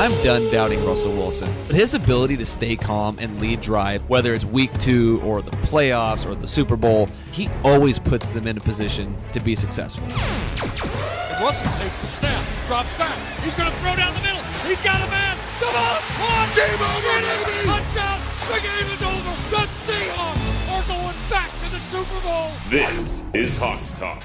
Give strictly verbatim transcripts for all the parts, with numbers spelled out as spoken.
I'm done doubting Russell Wilson, but his ability to stay calm and lead drive, whether it's week two or the playoffs or the Super Bowl, he always puts them in a position to be successful. And Russell takes the snap, drops back. He's going to throw down the middle. He's got a man. The ball's caught. Game over, baby. Touchdown. The game is over. The Seahawks are going back to the Super Bowl. This is Hawks Talk.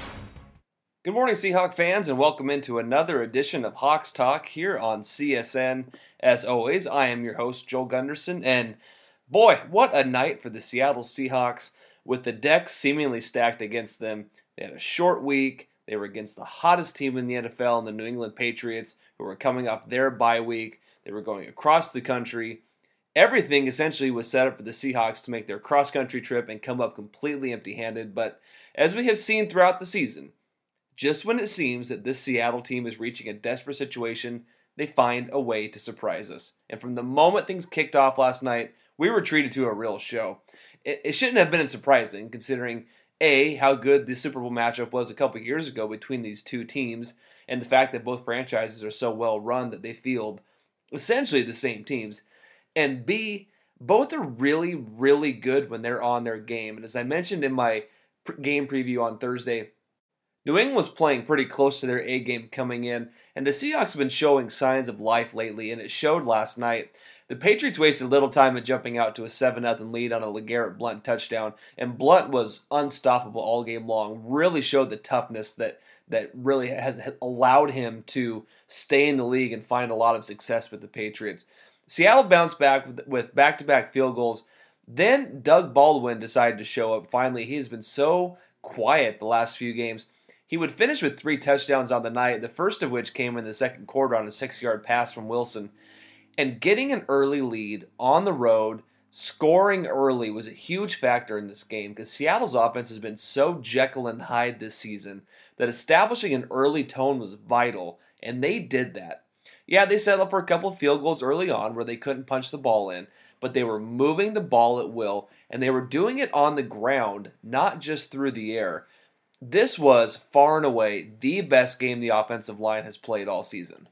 Good morning, Seahawk fans, and welcome into another edition of Hawks Talk here on C S N. As always, I am your host, Joel Gunderson, and boy, what a night for the Seattle Seahawks with the deck seemingly stacked against them. They had a short week. They were against the hottest team in the N F L, and the New England Patriots, who were coming off their bye week. They were going across the country. Everything essentially was set up for the Seahawks to make their cross-country trip and come up completely empty-handed, but as we have seen throughout the season, just when it seems that this Seattle team is reaching a desperate situation, they find a way to surprise us. And from the moment things kicked off last night, we were treated to a real show. It, it shouldn't have been surprising, considering, A, how good the Super Bowl matchup was a couple years ago between these two teams, and the fact that both franchises are so well run that they field essentially the same teams. And B, both are really, really good when they're on their game. And as I mentioned in my game preview on Thursday, New England was playing pretty close to their A-game coming in, and the Seahawks have been showing signs of life lately, and it showed last night. The Patriots wasted little time at jumping out to a seven nothing lead on a LeGarrette Blount touchdown, and Blount was unstoppable all game long, really showed the toughness that, that really has allowed him to stay in the league and find a lot of success with the Patriots. Seattle bounced back with, with back-to-back field goals. Then Doug Baldwin decided to show up. Finally, he's been so quiet the last few games. He would finish with three touchdowns on the night, the first of which came in the second quarter on a six-yard pass from Wilson. And getting an early lead on the road, scoring early, was a huge factor in this game because Seattle's offense has been so Jekyll and Hyde this season that establishing an early tone was vital, and they did that. Yeah, they set up for a couple of field goals early on where they couldn't punch the ball in, but they were moving the ball at will, and they were doing it on the ground, not just through the air. This was, far and away, the best game the offensive line has played all season.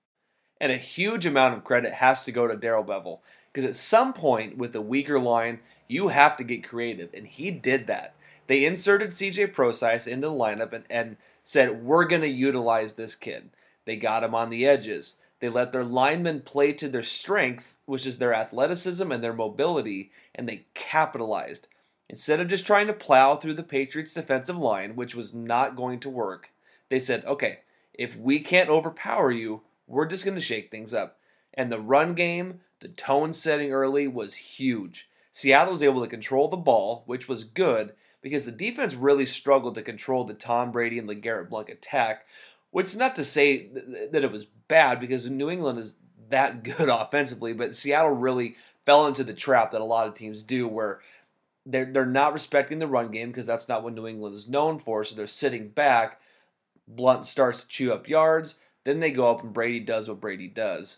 And a huge amount of credit has to go to Darrell Bevell, because at some point with a weaker line, you have to get creative, and he did that. They inserted C J Prosise into the lineup and, and said, we're going to utilize this kid. They got him on the edges. They let their linemen play to their strengths, which is their athleticism and their mobility, and they capitalized. Instead of just trying to plow through the Patriots' defensive line, which was not going to work, they said, okay, if we can't overpower you, we're just going to shake things up. And the run game, the tone setting early was huge. Seattle was able to control the ball, which was good, because the defense really struggled to control the Tom Brady and LeGarrette Blount attack, which is not to say that it was bad, because New England is that good offensively, but Seattle really fell into the trap that a lot of teams do, where They're, they're not respecting the run game because that's not what New England is known for, so they're sitting back. Blount starts to chew up yards. Then they go up and Brady does what Brady does.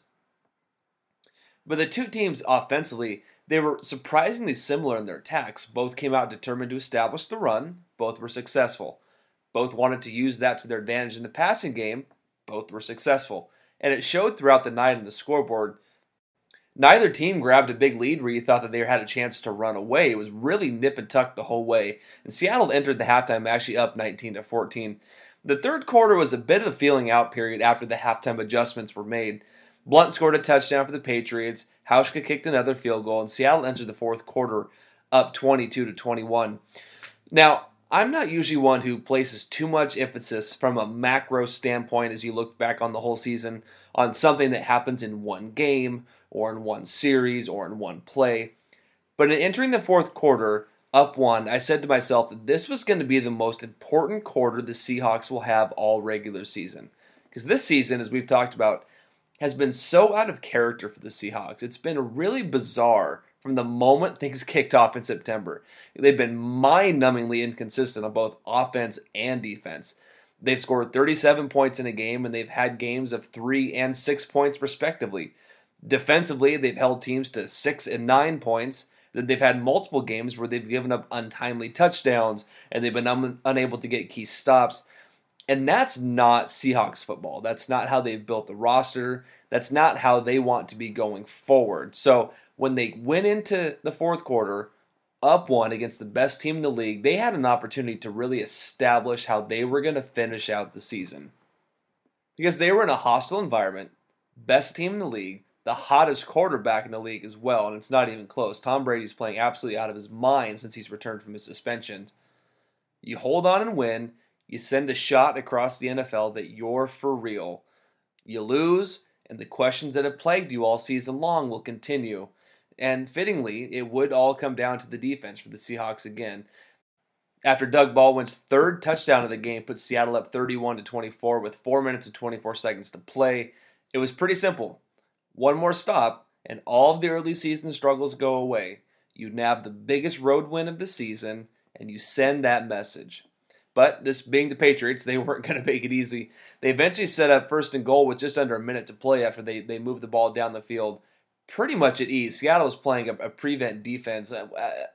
But the two teams offensively, they were surprisingly similar in their attacks. Both came out determined to establish the run. Both were successful. Both wanted to use that to their advantage in the passing game. Both were successful. And it showed throughout the night on the scoreboard. Neither team grabbed a big lead where you thought that they had a chance to run away. It was really nip and tuck the whole way. And Seattle entered the halftime actually up nineteen to fourteen. The third quarter was a bit of a feeling out period after the halftime adjustments were made. Blount scored a touchdown for the Patriots. Hauschka kicked another field goal, and Seattle entered the fourth quarter up twenty-two to twenty-one. Now, I'm not usually one who places too much emphasis from a macro standpoint as you look back on the whole season on something that happens in one game or in one series or in one play. But in entering the fourth quarter, up one, I said to myself that this was going to be the most important quarter the Seahawks will have all regular season. Because this season, as we've talked about, has been so out of character for the Seahawks. It's been really bizarre from the moment things kicked off in September. They've been mind-numbingly inconsistent on both offense and defense. They've scored thirty-seven points in a game, and they've had games of three and six points respectively. Defensively, they've held teams to six and nine points. Then they've had multiple games where they've given up untimely touchdowns, and they've been un- unable to get key stops. And that's not Seahawks football. That's not how they've built the roster. That's not how they want to be going forward. So when they went into the fourth quarter up one against the best team in the league, they had an opportunity to really establish how they were going to finish out the season. Because they were in a hostile environment, best team in the league, the hottest quarterback in the league as well, and it's not even close. Tom Brady's playing absolutely out of his mind since he's returned from his suspension. You hold on and win. You send a shot across the N F L that you're for real. You lose, and the questions that have plagued you all season long will continue. And fittingly, it would all come down to the defense for the Seahawks again. After Doug Baldwin's third touchdown of the game put Seattle up thirty-one to twenty-four with four minutes and twenty-four seconds to play, it was pretty simple. One more stop, and all of the early season struggles go away. You nab the biggest road win of the season, and you send that message. But this being the Patriots, they weren't going to make it easy. They eventually set up first and goal with just under a minute to play after they, they moved the ball down the field pretty much at ease. Seattle was playing a, a prevent defense, a,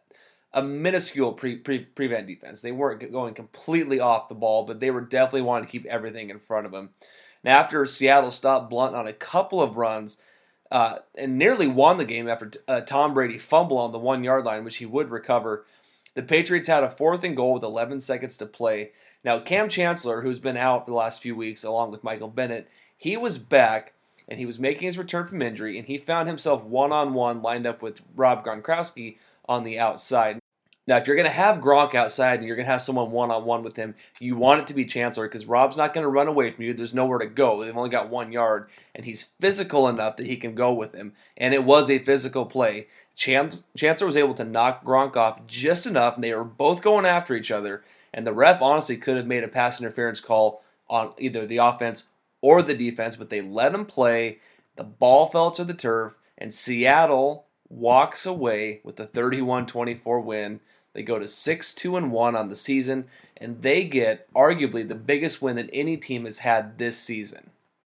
a minuscule pre, pre, prevent defense. They weren't going completely off the ball, but they were definitely wanting to keep everything in front of them. Now, after Seattle stopped Blunt on a couple of runs uh, and nearly won the game after uh, Tom Brady fumbled on the one-yard line, which he would recover, the Patriots had a fourth and goal with eleven seconds to play. Now, Cam Chancellor, who's been out for the last few weeks, along with Michael Bennett, he was back, and he was making his return from injury, and he found himself one-on-one lined up with Rob Gronkowski on the outside. Now, if you're going to have Gronk outside and you're going to have someone one-on-one with him, you want it to be Chancellor because Rob's not going to run away from you. There's nowhere to go. They've only got one yard, and he's physical enough that he can go with him. And it was a physical play. Chan- Chancellor was able to knock Gronk off just enough, and they were both going after each other. And the ref honestly could have made a pass interference call on either the offense or the defense, but they let him play. The ball fell to the turf, and Seattle walks away with a thirty-one twenty-four win. They go to six two and one on the season, and they get arguably the biggest win that any team has had this season.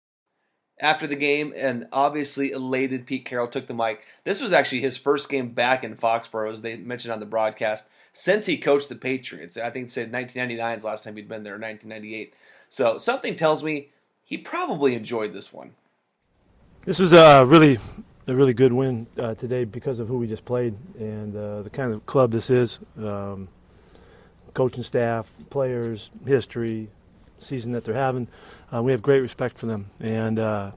After the game, an obviously elated Pete Carroll took the mic. This was actually his first game back in Foxborough, as they mentioned on the broadcast, since he coached the Patriots. I think it said nineteen ninety-nine is the last time he'd been there, nineteen ninety-eight. So something tells me he probably enjoyed this one. This was a really, a really good win uh, today because of who we just played and uh, the kind of club this is. Um, coaching staff, players, history, season that they're having. Uh, we have great respect for them, and uh,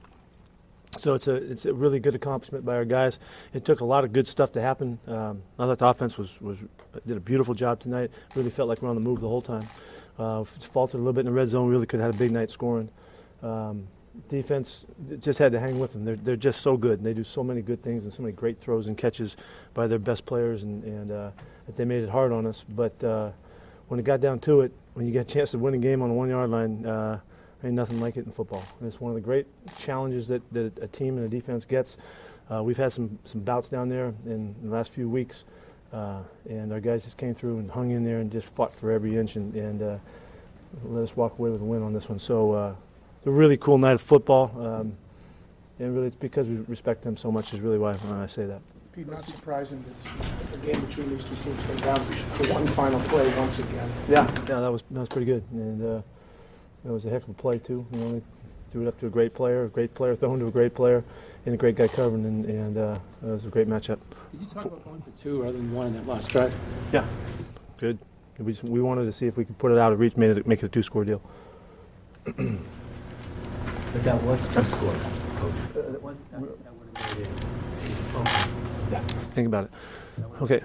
so it's a it's a really good accomplishment by our guys. It took a lot of good stuff to happen. Um, I thought the offense was was did a beautiful job tonight. Really felt like we're on the move the whole time. Uh, faltered a little bit in the red zone. Really could have had a big night scoring. Um, defense just had to hang with them. They're they're just so good, and they do so many good things and so many great throws and catches by their best players, and and uh, that they made it hard on us. But uh, when it got down to it, when you get a chance to win a game on the one-yard line, uh, ain't nothing like it in football. And it's one of the great challenges that, that a team and a defense gets. Uh, we've had some, some bouts down there in the last few weeks, uh, and our guys just came through and hung in there and just fought for every inch and, and uh, let us walk away with a win on this one. So uh, it's a really cool night of football, um, and really it's because we respect them so much is really why I say that. Pete, not surprising that the game between these two teams came down to one final play once again. Yeah, yeah, that was that was pretty good, and uh, that was a heck of a play too. You know, we threw it up to a great player, a great player throwing to a great player, and a great guy covering, and, and uh, it was a great matchup. Did you talk about going for two rather than one in that last drive? Yeah, good. We just, we wanted to see if we could put it out of reach, make it make it a two-score deal. But that was two score. Uh, that was that, that would have made it. Okay. Yeah, think about it. Okay.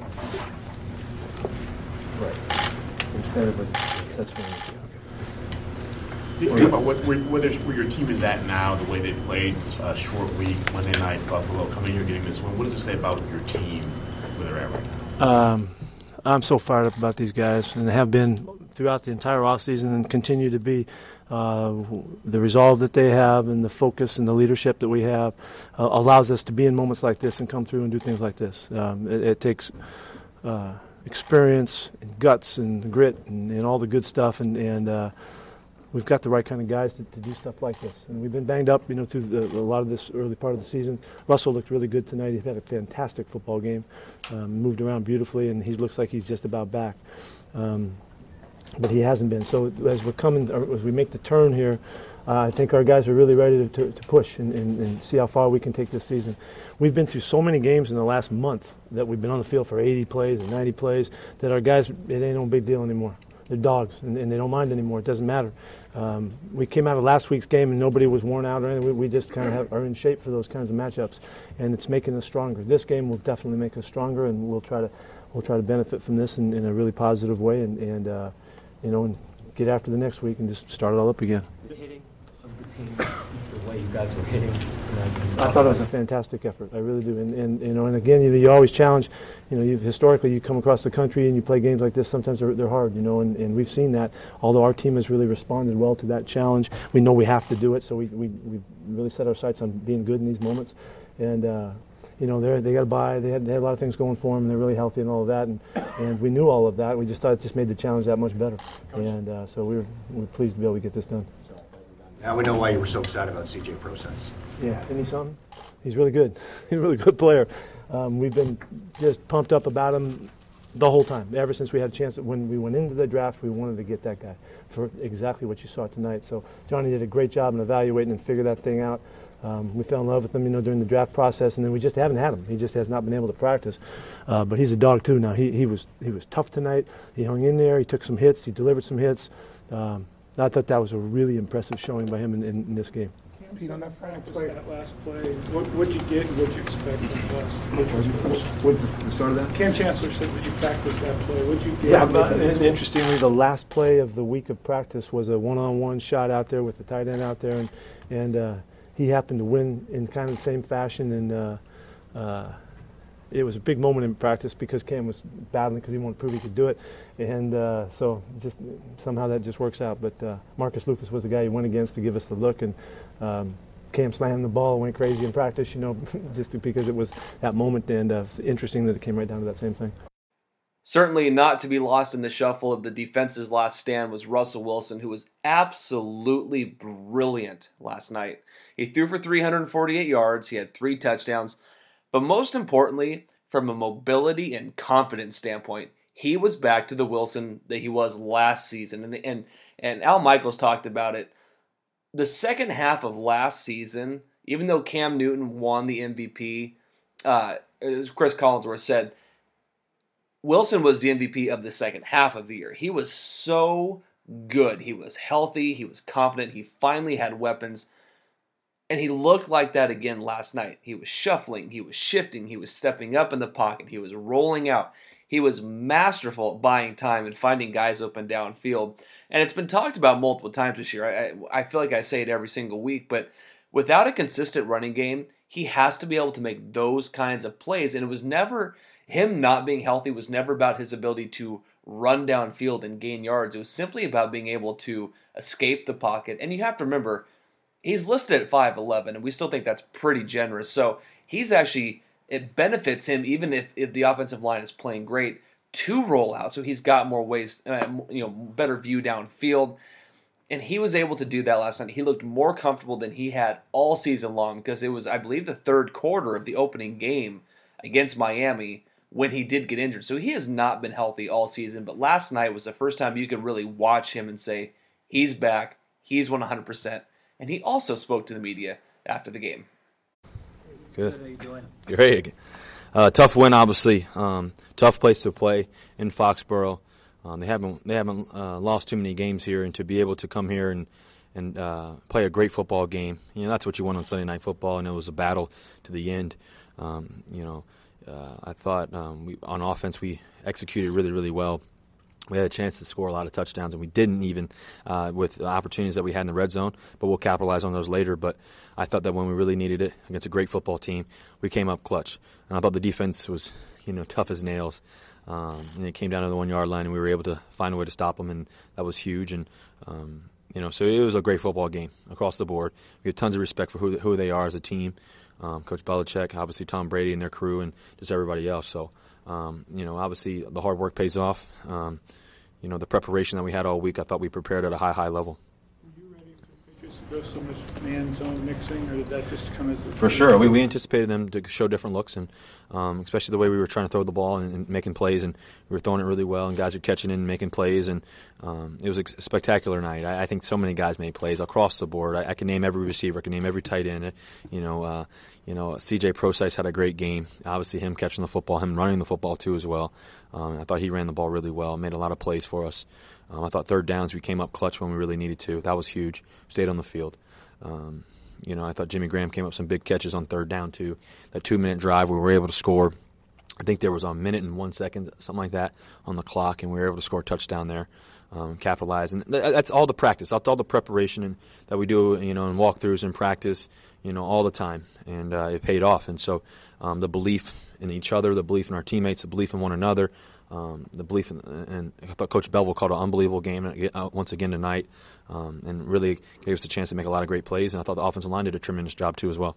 Right. Instead of a touchdown. You talk about what, where, where, where your team is at now, the way they played, a short week, Monday night, Buffalo, coming here getting this win. What does it say about your team, where they're at right now? Um, I'm so fired up about these guys, and they have been throughout the entire offseason and continue to be. Uh, the resolve that they have and the focus and the leadership that we have uh, allows us to be in moments like this and come through and do things like this. Um, it, it takes uh, experience and guts and grit and, and all the good stuff, and, and uh, we've got the right kind of guys to, to do stuff like this. And we've been banged up, you know, through the, a lot of this early part of the season. Russell looked really good tonight. He had a fantastic football game, um, moved around beautifully, and he looks like he's just about back. Um, but he hasn't been. So as we're coming, as we make the turn here, uh, I think our guys are really ready to, to, to push and, and, and see how far we can take this season. We've been through so many games in the last month that we've been on the field for eighty plays and ninety plays that our guys, it ain't no big deal anymore. They're dogs, and, and they don't mind anymore. It doesn't matter. Um, we came out of last week's game, and nobody was worn out or anything. We, we just kind of have, are in shape for those kinds of matchups, and it's making us stronger. This game will definitely make us stronger, and we'll try to we'll try to benefit from this in, in a really positive way, and, and uh, you know, and get after the next week and just start it all up again. The hitting of the team, the way you guys were hitting. I thought it was a fantastic effort. I really do. And, and you know, and again, you know, you always challenge. You know, you've, historically, you come across the country and you play games like this. Sometimes they're, they're hard. You know, and, and we've seen that. Although our team has really responded well to that challenge, we know we have to do it. So we we we really set our sights on being good in these moments. And uh, you know, they they got to buy. They had they had a lot of things going for them, and they're really healthy and all of that. And and we knew all of that. We just thought it just made the challenge that much better. And uh, so we were we were pleased to be able to get this done. Now we know why you were so excited about C J Prosise. Yeah, isn't he something? He's really good. He's a really good player. Um, we've been just pumped up about him the whole time, ever since we had a chance. When we went into the draft, we wanted to get that guy for exactly what you saw tonight. So Johnny did a great job in evaluating and figuring that thing out. Um, we fell in love with him, you know, during the draft process, and then we just haven't had him. He just has not been able to practice. Uh, but he's a dog too now. He he was he was tough tonight. He hung in there. He took some hits. He delivered some hits. Um, I thought that was a really impressive showing by him in, in, in this game. Pete, on that final play, that last play, what what'd you get and what'd you expect from us? What, the start of that? Cam Chancellor said that you practiced that play. What'd you get? Yeah, but interestingly, the last play of the week of practice was a one-on-one shot out there with the tight end out there, and and uh, he happened to win in kind of the same fashion, and uh, uh, it was a big moment in practice because Cam was battling because he wanted to prove he could do it, and uh, so just somehow that just works out. But uh, Marcus Lucas was the guy he went against to give us the look, and um, Cam slammed the ball, went crazy in practice, you know, just because it was that moment, and uh, interesting that it came right down to that same thing. Certainly not to be lost in the shuffle of the defense's last stand was Russell Wilson, who was absolutely brilliant last night. He threw for three hundred forty-eight yards, he had three touchdowns, but most importantly, from a mobility and confidence standpoint, he was back to the Wilson that he was last season. And, and, and Al Michaels talked about it. The second half of last season, even though Cam Newton won the M V P, uh, as Chris Collinsworth said, Wilson was the M V P of the second half of the year. He was so good. He was healthy. He was confident. He finally had weapons. And he looked like that again last night. He was shuffling. He was shifting. He was stepping up in the pocket. He was rolling out. He was masterful at buying time and finding guys open downfield. And it's been talked about multiple times this year. I, I feel like I say it every single week. But without a consistent running game, he has to be able to make those kinds of plays. And it was never, him not being healthy was never about his ability to run downfield and gain yards. It was simply about being able to escape the pocket. And you have to remember, he's listed at five eleven, and we still think that's pretty generous. So he's actually, it benefits him, even if, if the offensive line is playing great, to roll out. So he's got more ways, uh, you know, better view downfield. And he was able to do that last night. He looked more comfortable than he had all season long because it was, I believe, the third quarter of the opening game against Miami when he did get injured. So he has not been healthy all season. But last night was the first time you could really watch him and say, he's back, he's one hundred percent. And he also spoke to the media after the game. Good. How are you doing? Great. Uh, tough win, obviously. Um, tough place to play in Foxborough. Um, they haven't they haven't uh, lost too many games here, and to be able to come here and and uh, play a great football game, you know, that's what you want on Sunday Night Football. And it was a battle to the end. Um, you know, uh, I thought um, we, on offense we executed really really well. We had a chance to score a lot of touchdowns, and we didn't even uh, with the opportunities that we had in the red zone, but we'll capitalize on those later. But I thought that when we really needed it against a great football team, we came up clutch. And I thought the defense was, you know, tough as nails. Um, and it came down to the one-yard line, and we were able to find a way to stop them, and that was huge. And, um, you know, so it was a great football game across the board. We have tons of respect for who, who they are as a team. Um, Coach Belichick, obviously Tom Brady and their crew, and just everybody else. So, um, you know, obviously the hard work pays off. Um, you know, the preparation that we had all week, I thought we prepared at a high, high level. Were you ready to take there so much man zone mixing, or did that just come as a For sure, we we anticipated them to show different looks, and um, especially the way we were trying to throw the ball and, and making plays, and we were throwing it really well, and guys were catching it and making plays, and um, it was a spectacular night. I, I think so many guys made plays across the board. I, I can name every receiver, I can name every tight end. You know, uh, you know, C J Prosise had a great game. Obviously, him catching the football, him running the football too as well. Um, I thought he ran the ball really well, made a lot of plays for us. Um, I thought third downs we came up clutch when we really needed to. That was huge. Stayed on the field. Um, you know, I thought Jimmy Graham came up some big catches on third down too. That two-minute drive, we were able to score. I think there was a minute and one second, something like that, on the clock, and we were able to score a touchdown there, um, capitalize. And th- that's all the practice. That's all the preparation and, that we do, you know, in walkthroughs and practice, you know, all the time. And uh, it paid off. And so um, the belief in each other, the belief in our teammates, the belief in one another, Um, the belief in, and I thought Coach Belleville called an unbelievable game uh, once again tonight, um, and really gave us a chance to make a lot of great plays. And I thought the offensive line did a tremendous job too as well.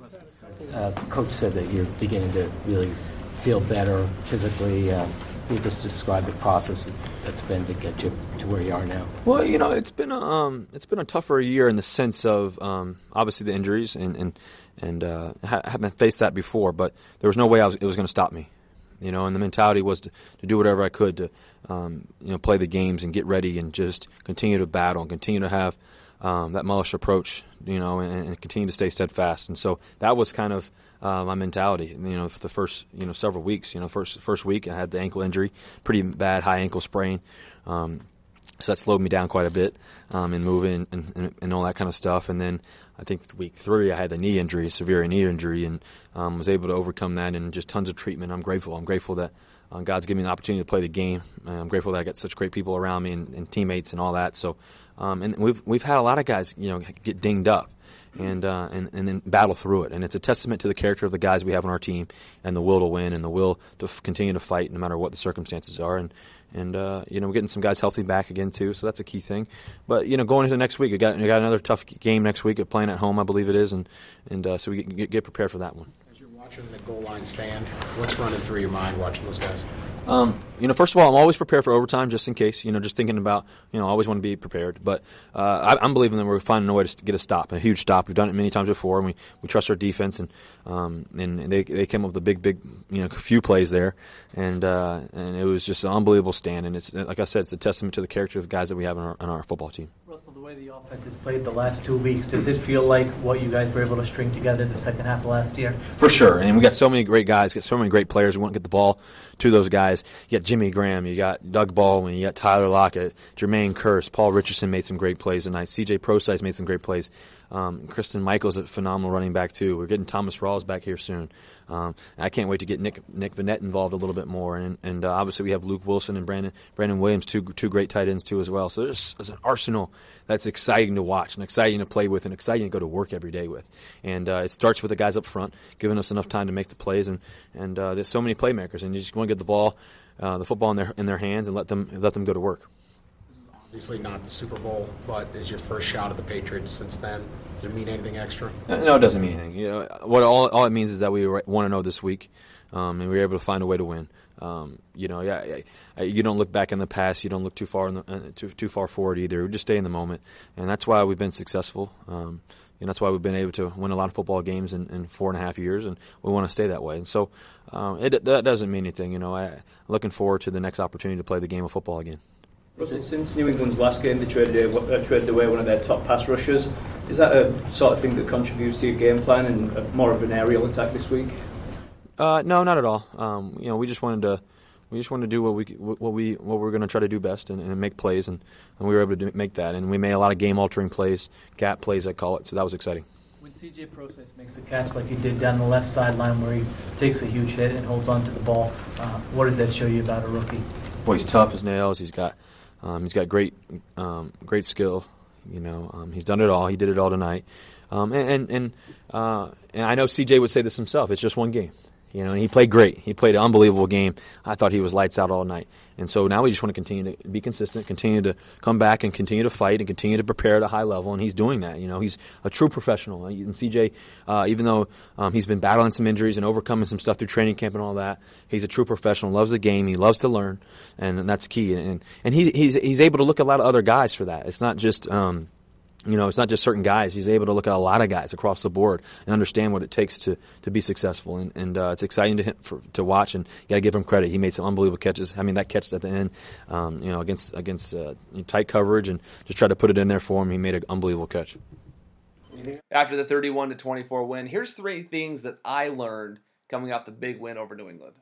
Uh, Coach said that you're beginning to really feel better physically. Uh, can you just describe the process that's been to get you to where you are now? Well, you know, it's been a, um, it's been a tougher year in the sense of um, obviously the injuries, and and and uh, I haven't faced that before, but there was no way I was, it was going to stop me. You know, and the mentality was to, to do whatever I could to, um, you know, play the games and get ready and just continue to battle and continue to have um, that Mullish approach, you know, and, and continue to stay steadfast. And so that was kind of uh, my mentality, you know, for the first, you know, several weeks. You know, first first week I had the ankle injury, pretty bad high ankle sprain. Um, so that slowed me down quite a bit um, in moving and, and, and all that kind of stuff. And then I think week three I had the knee injury, severe knee injury, and um, was able to overcome that and just tons of treatment. I'm grateful. I'm grateful that uh, God's given me the opportunity to play the game. And I'm grateful that I got such great people around me and, and teammates and all that. So, um, and we've we've had a lot of guys, you know, get dinged up and uh, and and then battle through it. And it's a testament to the character of the guys we have on our team and the will to win and the will to f- continue to fight no matter what the circumstances are. And And, uh, you know, we're getting some guys healthy back again, too, so that's a key thing. But, you know, going into next week, we got, we got another tough game next week, playing at home, I believe it is, and and uh, so we get, get prepared for that one. As you're watching the goal line stand, what's running through your mind watching those guys? Um, you know, first of all, I'm always prepared for overtime just in case, you know, just thinking about, you know, I always want to be prepared. But uh, I, I'm believing that we're finding a way to get a stop, a huge stop. We've done it many times before, and we, we trust our defense. And um, and they they came up with a big, big, you know, few plays there. And uh, and it was just an unbelievable stand. And it's like I said, it's a testament to the character of the guys that we have in our, in our football team. Russell, the way the offense has played the last two weeks, does it feel like what you guys were able to string together the second half of last year? For sure. And we got so many great guys, got so many great players. We want to get the ball to those guys. You got Jimmy Graham, you got Doug Baldwin, you got Tyler Lockett, Jermaine Kearse, Paul Richardson made some great plays tonight. C J Prosise made some great plays. Um, Kristen Michael's a phenomenal running back too. We're getting Thomas Rawls back here soon. Um, I can't wait to get Nick Nick Vanette involved a little bit more, and and uh, obviously we have Luke Wilson and Brandon Brandon Williams, two two great tight ends too as well. So there's, there's an arsenal that's exciting to watch and exciting to play with and exciting to go to work every day with. And uh, it starts with the guys up front, giving us enough time to make the plays, and and uh, there's so many playmakers, and you just want to get the ball, uh, the football in their in their hands, and let them let them go to work. Obviously not the Super Bowl, but is your first shot at the Patriots since then? Does it mean anything extra? No, it doesn't mean anything. You know, what all all it means is that we want to know this week, um, and we were able to find a way to win. Um, you know, yeah, you don't look back in the past. You don't look too far in the, uh, too too far forward either. We just stay in the moment, and that's why we've been successful. Um, and that's why we've been able to win a lot of football games in, in four and a half years, and we want to stay that way. And so, um, it that doesn't mean anything. You know, I, I'm looking forward to the next opportunity to play the game of football again. Russell, since New England's last game, they traded, uh, traded away one of their top pass rushers. Is that a sort of thing that contributes to your game plan and a, more of an aerial attack this week? Uh, no, not at all. Um, you know, we just wanted to, we just wanted to do what we what we what we're going to try to do best and, and make plays, and, and we were able to do, make that. And we made a lot of game-altering plays, gap plays, I call it. So that was exciting. When C J Prosise makes a catch like he did down the left sideline, where he takes a huge hit and holds on to the ball, uh, what does that show you about a rookie? Boy, he's tough as nails. He's got um, he's got great um, great skill. You know, um, he's done it all. He did it all tonight. Um, and and and, uh, and I know C J would say this himself. It's just one game. You know, and he played great. He played an unbelievable game. I thought he was lights out all night. And so now we just want to continue to be consistent, continue to come back and continue to fight and continue to prepare at a high level, and he's doing that. You know, he's a true professional. And C J, uh, even though um, he's been battling some injuries and overcoming some stuff through training camp and all that, he's a true professional, loves the game, he loves to learn, and, and that's key. And and he, he's he's able to look at a lot of other guys for that. It's not just um, you know, it's not just certain guys. He's able to look at a lot of guys across the board and understand what it takes to, to be successful. And, and uh, it's exciting to him, for, to watch, and you got to give him credit. He made some unbelievable catches. I mean, that catch at the end, um, you know, against against uh, tight coverage, and just tried to put it in there for him. He made an unbelievable catch. After the thirty-one to twenty-four win, here's three things that I learned coming off the big win over New England.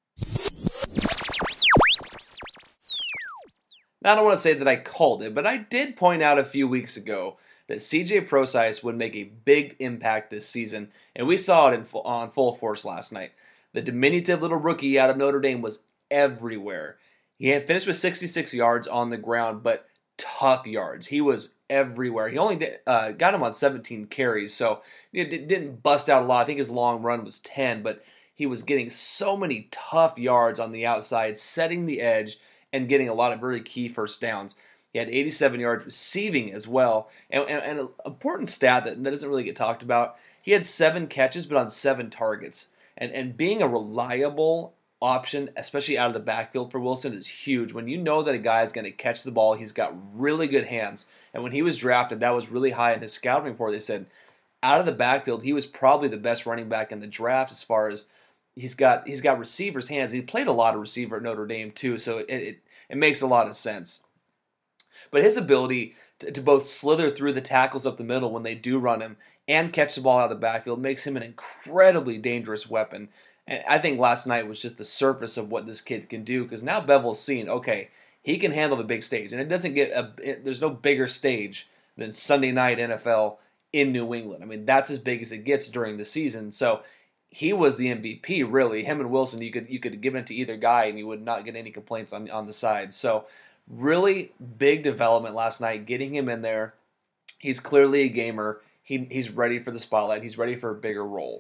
Now, I don't want to say that I called it, but I did point out a few weeks ago that C J Prosise would make a big impact this season, and we saw it in full, on full force last night. The diminutive little rookie out of Notre Dame was everywhere. He had finished with sixty-six yards on the ground, but tough yards. He was everywhere. He only did, uh, got him on seventeen carries, so it didn't bust out a lot. I think his long run was ten, but he was getting so many tough yards on the outside, setting the edge, and getting a lot of really key first downs. He had eighty-seven yards receiving as well. And, and, and an important stat that, that doesn't really get talked about, he had seven catches but on seven targets. And, and being a reliable option, especially out of the backfield for Wilson, is huge. When you know that a guy is going to catch the ball, he's got really good hands. And when he was drafted, that was really high in his scouting report. They said out of the backfield, he was probably the best running back in the draft as far as He's got he's got receivers' hands. He played a lot of receiver at Notre Dame too, so it it, it makes a lot of sense. But his ability to, to both slither through the tackles up the middle when they do run him and catch the ball out of the backfield makes him an incredibly dangerous weapon. And I think last night was just the surface of what this kid can do, because now Bevell's seen, okay, he can handle the big stage, and it doesn't get a it, there's no bigger stage than Sunday night N F L in New England. I mean, that's as big as it gets during the season. So he was the M V P, really. Him and Wilson, you could you could give it to either guy, and you would not get any complaints on, on the side. So really big development last night, getting him in there. He's clearly a gamer. He He's ready for the spotlight. He's ready for a bigger role.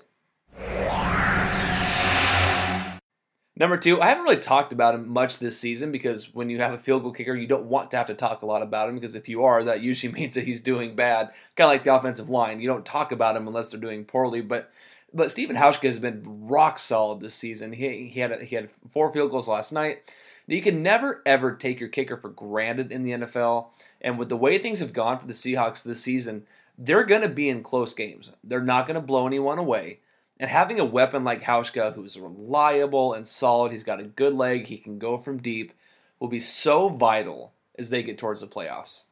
Number two, I haven't really talked about him much this season, because when you have a field goal kicker, you don't want to have to talk a lot about him, because if you are, that usually means that he's doing bad. Kind of like the offensive line. You don't talk about him unless they're doing poorly, but But Stephen Hauschka has been rock solid this season. He he had a, he had four field goals last night. You can never ever take your kicker for granted in the N F L. And with the way things have gone for the Seahawks this season, they're going to be in close games. They're not going to blow anyone away. And having a weapon like Hauschka, who's reliable and solid, he's got a good leg, he can go from deep, will be so vital as they get towards the playoffs.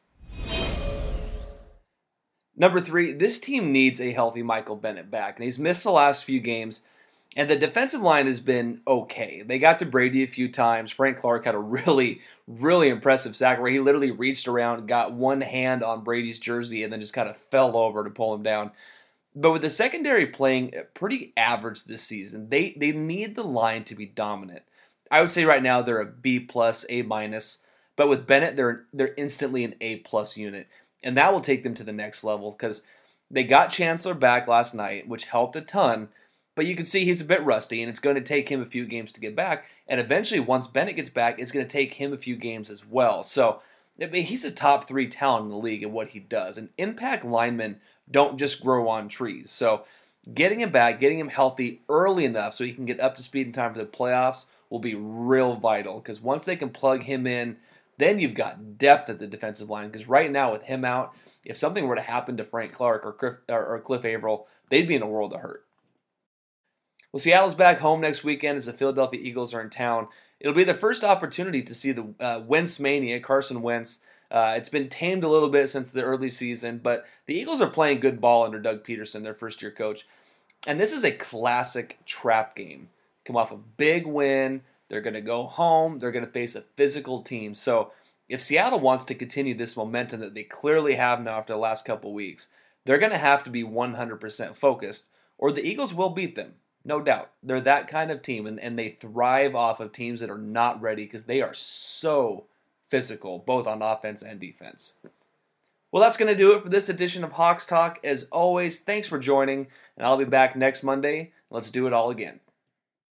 Number three, this team needs a healthy Michael Bennett back, and he's missed the last few games, and the defensive line has been okay. They got to Brady a few times. Frank Clark had a really, really impressive sack where he literally reached around, got one hand on Brady's jersey, and then just kind of fell over to pull him down. But with the secondary playing pretty average this season, they, they need the line to be dominant. I would say right now they're a B plus, A minus, but with Bennett, they're they're instantly an A plus unit. And that will take them to the next level, because they got Chancellor back last night, which helped a ton. But you can see he's a bit rusty, and it's going to take him a few games to get back. And eventually, once Bennett gets back, it's going to take him a few games as well. So I mean, he's a top three talent in the league at what he does. And impact linemen don't just grow on trees. So getting him back, getting him healthy early enough so he can get up to speed in time for the playoffs will be real vital. Because once they can plug him in, then you've got depth at the defensive line, because right now with him out, if something were to happen to Frank Clark or Cliff, or Cliff Averill, they'd be in a world of hurt. Well, Seattle's back home next weekend as the Philadelphia Eagles are in town. It'll be the first opportunity to see the uh, Wentz mania, Carson Wentz. Uh, it's been tamed a little bit since the early season, but the Eagles are playing good ball under Doug Peterson, their first-year coach. And this is a classic trap game. Come off a big win. They're going to go home. They're going to face a physical team. So if Seattle wants to continue this momentum that they clearly have now after the last couple of weeks, they're going to have to be one hundred percent focused, or the Eagles will beat them. No doubt. They're that kind of team, and, and they thrive off of teams that are not ready, because they are so physical, both on offense and defense. Well, that's going to do it for this edition of Hawks Talk. As always, thanks for joining, and I'll be back next Monday. Let's do it all again.